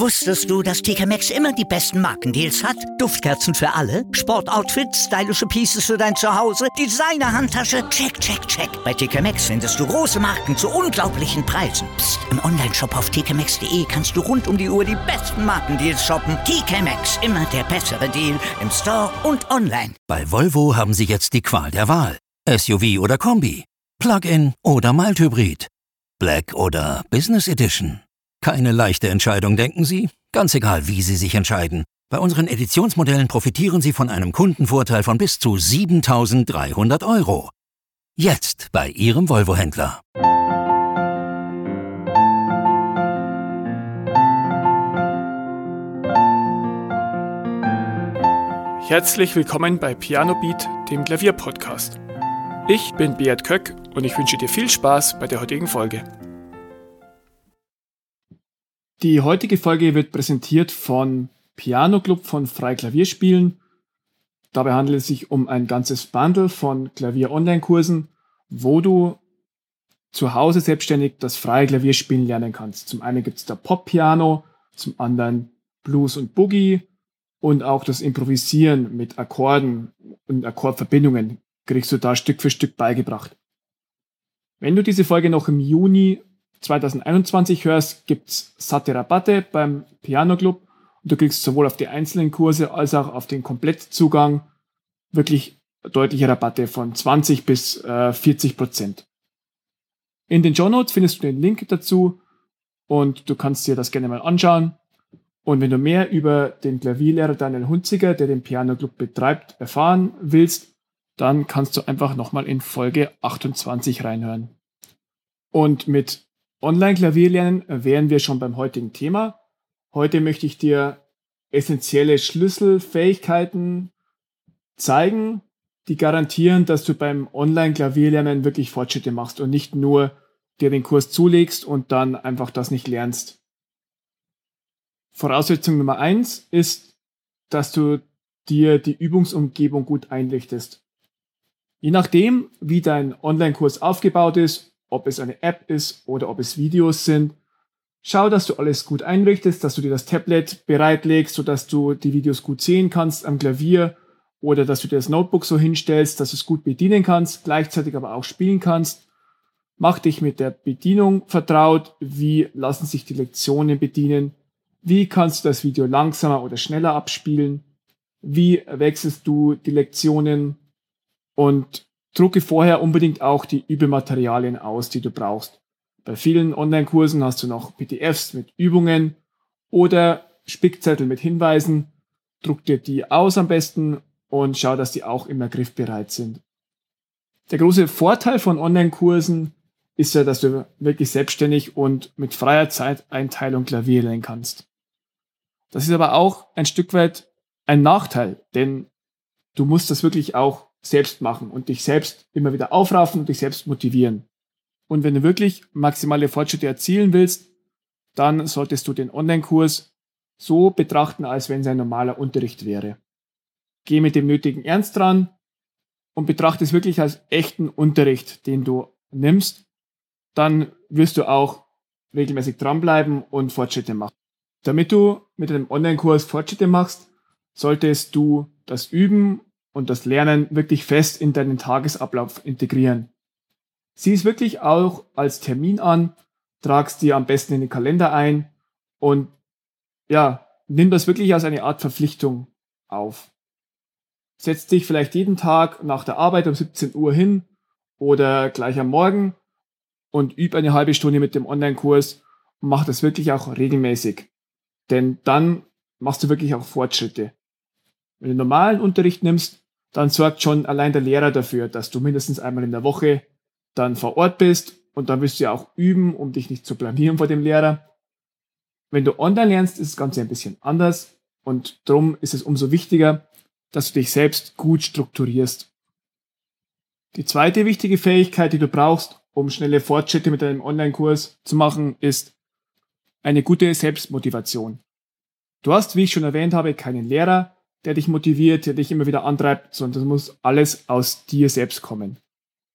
Wusstest du, dass TK Maxx immer die besten Markendeals hat? Duftkerzen für alle, Sportoutfits, stylische Pieces für dein Zuhause, Designer-Handtasche, check, check, check. Bei TK Maxx findest du große Marken zu unglaublichen Preisen. Psst. Im Onlineshop auf tkmaxx.de kannst du rund um die Uhr die besten Markendeals shoppen. TK Maxx, immer der bessere Deal im Store und online. Bei Volvo haben Sie jetzt die Qual der Wahl. SUV oder Kombi, Plug-in oder Mild-Hybrid, Black oder Business Edition. Keine leichte Entscheidung, denken Sie? Ganz egal, wie Sie sich entscheiden. Bei unseren Editionsmodellen profitieren Sie von einem Kundenvorteil von bis zu 7.300 €. Jetzt bei Ihrem Volvo-Händler. Herzlich willkommen bei Piano Beat, dem Klavierpodcast. Ich bin Beat Köck und ich wünsche dir viel Spaß bei der heutigen Folge. Die heutige Folge wird präsentiert von Piano Club von Frei Klavierspielen. Dabei handelt es sich um ein ganzes Bundle von Klavier-Online-Kursen, wo du zu Hause selbstständig das freie Klavierspielen lernen kannst. Zum einen gibt es da Pop-Piano, zum anderen Blues und Boogie und auch das Improvisieren mit Akkorden und Akkordverbindungen kriegst du da Stück für Stück beigebracht. Wenn du diese Folge noch im Juni 2021 hörst, gibt's satte Rabatte beim Piano Club und du kriegst sowohl auf die einzelnen Kurse als auch auf den Komplettzugang wirklich deutliche Rabatte von 20 bis 40%. In den Shownotes findest du den Link dazu und du kannst dir das gerne mal anschauen. Und wenn du mehr über den Klavierlehrer Daniel Hunziker, der den Piano Club betreibt, erfahren willst, dann kannst du einfach nochmal in Folge 28 reinhören. Und mit Online-Klavierlernen wären wir schon beim heutigen Thema. Heute möchte ich dir essentielle Schlüsselfähigkeiten zeigen, die garantieren, dass du beim Online-Klavierlernen wirklich Fortschritte machst und nicht nur dir den Kurs zulegst und dann einfach das nicht lernst. Voraussetzung Nummer 1 ist, dass du dir die Übungsumgebung gut einrichtest. Je nachdem, wie dein Online-Kurs aufgebaut ist, ob es eine App ist oder ob es Videos sind, schau, dass du alles gut einrichtest, dass du dir das Tablet bereitlegst, sodass du die Videos gut sehen kannst am Klavier oder dass du dir das Notebook so hinstellst, dass du es gut bedienen kannst, gleichzeitig aber auch spielen kannst. Mach dich mit der Bedienung vertraut, wie lassen sich die Lektionen bedienen, wie kannst du das Video langsamer oder schneller abspielen, wie wechselst du die Lektionen und drucke vorher unbedingt auch die Übematerialien aus, die du brauchst. Bei vielen Online-Kursen hast du noch PDFs mit Übungen oder Spickzettel mit Hinweisen. Druck dir die aus am besten und schau, dass die auch immer griffbereit sind. Der große Vorteil von Online-Kursen ist ja, dass du wirklich selbstständig und mit freier Zeiteinteilung Klavier lernen kannst. Das ist aber auch ein Stück weit ein Nachteil, denn du musst das wirklich auch selbst machen und dich selbst immer wieder aufraffen und dich selbst motivieren. Und wenn du wirklich maximale Fortschritte erzielen willst, dann solltest du den Online-Kurs so betrachten, als wenn es ein normaler Unterricht wäre. Geh mit dem nötigen Ernst dran und betrachte es wirklich als echten Unterricht, den du nimmst. Dann wirst du auch regelmäßig dranbleiben und Fortschritte machen. Damit du mit einem Online-Kurs Fortschritte machst, solltest du das Üben und das Lernen wirklich fest in deinen Tagesablauf integrieren. Sieh es wirklich auch als Termin an, trag's dir am besten in den Kalender ein und ja, nimm das wirklich als eine Art Verpflichtung auf. Setz dich vielleicht jeden Tag nach der Arbeit um 17 Uhr hin oder gleich am Morgen und üb eine halbe Stunde mit dem Online-Kurs und mach das wirklich auch regelmäßig. Denn dann machst du wirklich auch Fortschritte. Wenn du normalen Unterricht nimmst, dann sorgt schon allein der Lehrer dafür, dass du mindestens einmal in der Woche dann vor Ort bist und dann wirst du ja auch üben, um dich nicht zu blamieren vor dem Lehrer. Wenn du online lernst, ist das Ganze ein bisschen anders und darum ist es umso wichtiger, dass du dich selbst gut strukturierst. Die zweite wichtige Fähigkeit, die du brauchst, um schnelle Fortschritte mit deinem Online-Kurs zu machen, ist eine gute Selbstmotivation. Du hast, wie ich schon erwähnt habe, keinen Lehrer, der dich motiviert, der dich immer wieder antreibt, sondern das muss alles aus dir selbst kommen.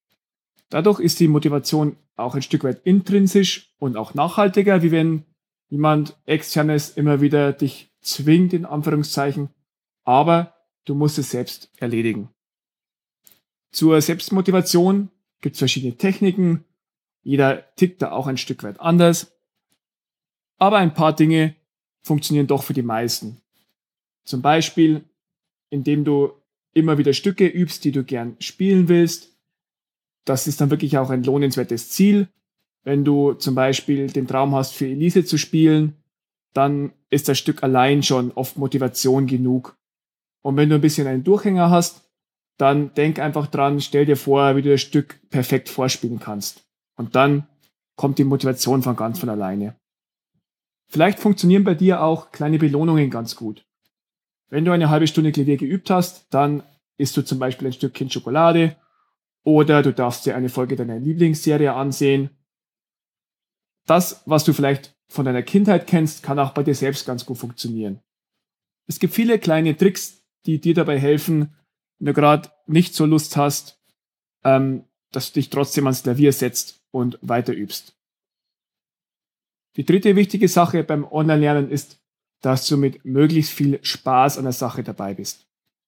Dadurch ist die Motivation auch ein Stück weit intrinsisch und auch nachhaltiger, wie wenn niemand Externes immer wieder dich zwingt, in Anführungszeichen, aber du musst es selbst erledigen. Zur Selbstmotivation gibt es verschiedene Techniken, jeder tickt da auch ein Stück weit anders, aber ein paar Dinge funktionieren doch für die meisten. Zum Beispiel, indem du immer wieder Stücke übst, die du gern spielen willst. Das ist dann wirklich auch ein lohnenswertes Ziel. Wenn du zum Beispiel den Traum hast, für Elise zu spielen, dann ist das Stück allein schon oft Motivation genug. Und wenn du ein bisschen einen Durchhänger hast, dann denk einfach dran, stell dir vor, wie du das Stück perfekt vorspielen kannst. Und dann kommt die Motivation von ganz von alleine. Vielleicht funktionieren bei dir auch kleine Belohnungen ganz gut. Wenn du eine halbe Stunde Klavier geübt hast, dann isst du zum Beispiel ein Stückchen Schokolade oder du darfst dir eine Folge deiner Lieblingsserie ansehen. Das, was du vielleicht von deiner Kindheit kennst, kann auch bei dir selbst ganz gut funktionieren. Es gibt viele kleine Tricks, die dir dabei helfen, wenn du gerade nicht so Lust hast, dass du dich trotzdem ans Klavier setzt und weiter übst. Die dritte wichtige Sache beim Online-Lernen ist, dass du mit möglichst viel Spaß an der Sache dabei bist.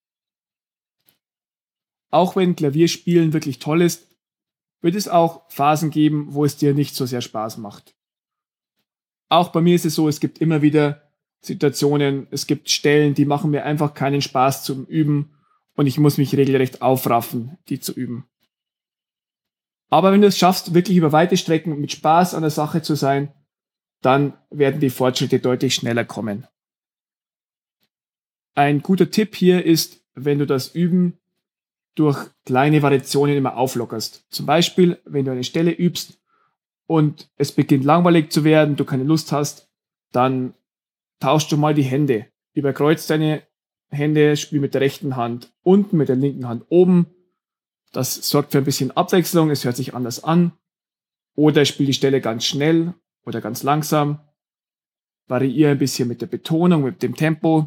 Auch wenn Klavierspielen wirklich toll ist, wird es auch Phasen geben, wo es dir nicht so sehr Spaß macht. Auch bei mir ist es so, es gibt immer wieder Situationen, es gibt Stellen, die machen mir einfach keinen Spaß zum Üben und ich muss mich regelrecht aufraffen, die zu üben. Aber wenn du es schaffst, wirklich über weite Strecken mit Spaß an der Sache zu sein, dann werden die Fortschritte deutlich schneller kommen. Ein guter Tipp hier ist, wenn du das Üben durch kleine Variationen immer auflockerst. Zum Beispiel, wenn du eine Stelle übst und es beginnt langweilig zu werden, du keine Lust hast, dann tauschst du mal die Hände. Überkreuz deine Hände, spiel mit der rechten Hand unten, mit der linken Hand oben. Das sorgt für ein bisschen Abwechslung, es hört sich anders an. Oder spiel die Stelle ganz schnell oder ganz langsam. Variiere ein bisschen mit der Betonung, mit dem Tempo.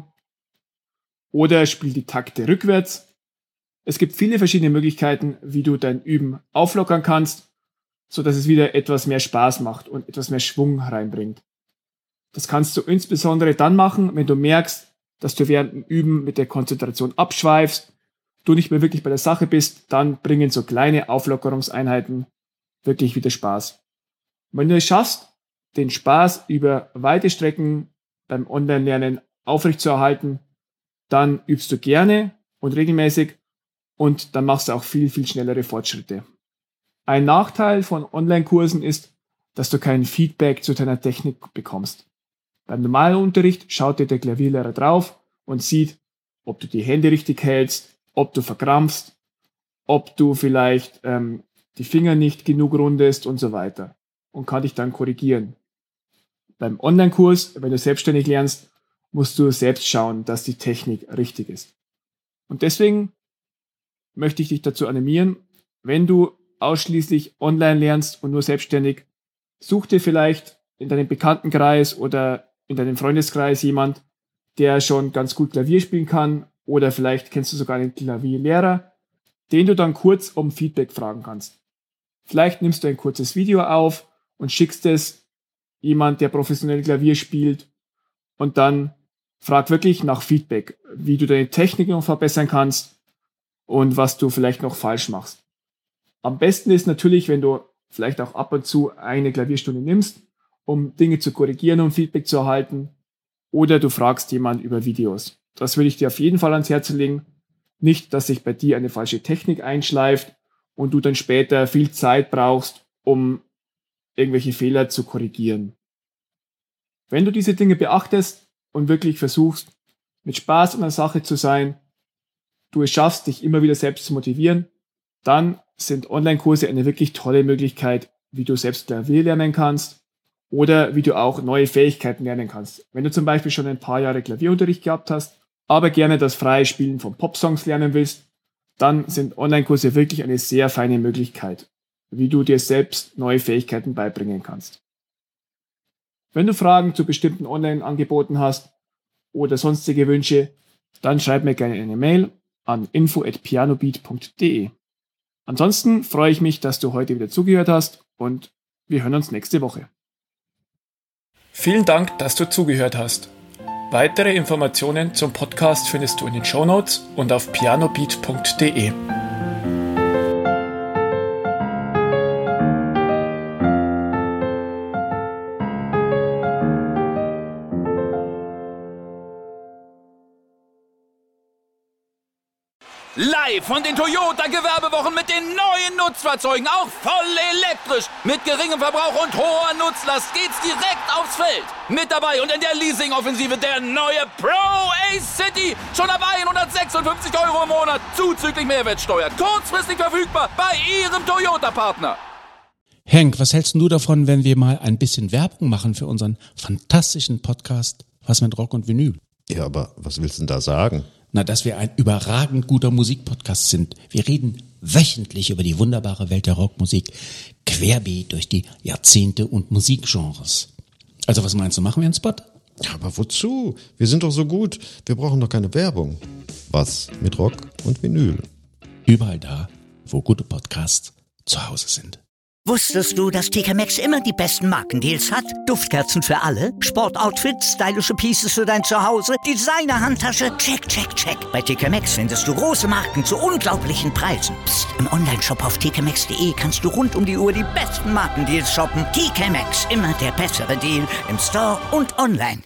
Oder spiel die Takte rückwärts. Es gibt viele verschiedene Möglichkeiten, wie du dein Üben auflockern kannst, sodass es wieder etwas mehr Spaß macht und etwas mehr Schwung reinbringt. Das kannst du insbesondere dann machen, wenn du merkst, dass du während dem Üben mit der Konzentration abschweifst, du nicht mehr wirklich bei der Sache bist, dann bringen so kleine Auflockerungseinheiten wirklich wieder Spaß. Und wenn du es schaffst, den Spaß über weite Strecken beim Online-Lernen aufrechtzuerhalten, dann übst du gerne und regelmäßig und dann machst du auch viel, viel schnellere Fortschritte. Ein Nachteil von Online-Kursen ist, dass du kein Feedback zu deiner Technik bekommst. Beim normalen Unterricht schaut dir der Klavierlehrer drauf und sieht, ob du die Hände richtig hältst, ob du verkrampfst, ob du vielleicht die Finger nicht genug rundest und so weiter und kann dich dann korrigieren. Beim Online-Kurs, wenn du selbstständig lernst, musst du selbst schauen, dass die Technik richtig ist. Und deswegen möchte ich dich dazu animieren, wenn du ausschließlich online lernst und nur selbstständig, such dir vielleicht in deinem Bekanntenkreis oder in deinem Freundeskreis jemand, der schon ganz gut Klavier spielen kann oder vielleicht kennst du sogar einen Klavierlehrer, den du dann kurz um Feedback fragen kannst. Vielleicht nimmst du ein kurzes Video auf und schickst es jemand, der professionell Klavier spielt und dann frag wirklich nach Feedback, wie du deine Technik noch verbessern kannst und was du vielleicht noch falsch machst. Am besten ist natürlich, wenn du vielleicht auch ab und zu eine Klavierstunde nimmst, um Dinge zu korrigieren und Feedback zu erhalten, oder du fragst jemanden über Videos. Das würde ich dir auf jeden Fall ans Herz legen. Nicht, dass sich bei dir eine falsche Technik einschleift und du dann später viel Zeit brauchst, um irgendwelche Fehler zu korrigieren. Wenn du diese Dinge beachtest und wirklich versuchst, mit Spaß an der Sache zu sein, du es schaffst, dich immer wieder selbst zu motivieren, dann sind Online-Kurse eine wirklich tolle Möglichkeit, wie du selbst Klavier lernen kannst oder wie du auch neue Fähigkeiten lernen kannst. Wenn du zum Beispiel schon ein paar Jahre Klavierunterricht gehabt hast, aber gerne das freie Spielen von Popsongs lernen willst, dann sind Online-Kurse wirklich eine sehr feine Möglichkeit, wie du dir selbst neue Fähigkeiten beibringen kannst. Wenn du Fragen zu bestimmten Online-Angeboten hast oder sonstige Wünsche, dann schreib mir gerne eine Mail an info@pianobeat.de. Ansonsten freue ich mich, dass du heute wieder zugehört hast und wir hören uns nächste Woche. Vielen Dank, dass du zugehört hast. Weitere Informationen zum Podcast findest du in den Shownotes und auf pianobeat.de. Live von den Toyota-Gewerbewochen mit den neuen Nutzfahrzeugen, auch voll elektrisch. Mit geringem Verbrauch und hoher Nutzlast geht's direkt aufs Feld. Mit dabei und in der Leasing-Offensive der neue Pro-Ace-City. Schon ab 156 € im Monat, zuzüglich Mehrwertsteuer. Kurzfristig verfügbar bei Ihrem Toyota-Partner. Henk, was hältst du davon, wenn wir mal ein bisschen Werbung machen für unseren fantastischen Podcast Was mit Rock und Vinyl? Ja, aber was willst du denn da sagen? Na, dass wir ein überragend guter Musikpodcast sind. Wir reden wöchentlich über die wunderbare Welt der Rockmusik, querbeet durch die Jahrzehnte und Musikgenres. Also was meinst du, machen wir einen Spot? Ja, aber wozu? Wir sind doch so gut. Wir brauchen doch keine Werbung. Was mit Rock und Vinyl? Überall da, wo gute Podcasts zu Hause sind. Wusstest du, dass TK Maxx immer die besten Markendeals hat? Duftkerzen für alle, Sportoutfits, stylische Pieces für dein Zuhause, Designer-Handtasche, check, check, check. Bei TK Maxx findest du große Marken zu unglaublichen Preisen. Psst. Im Onlineshop auf tkmaxx.de kannst du rund um die Uhr die besten Markendeals shoppen. TK Maxx, immer der bessere Deal im Store und online.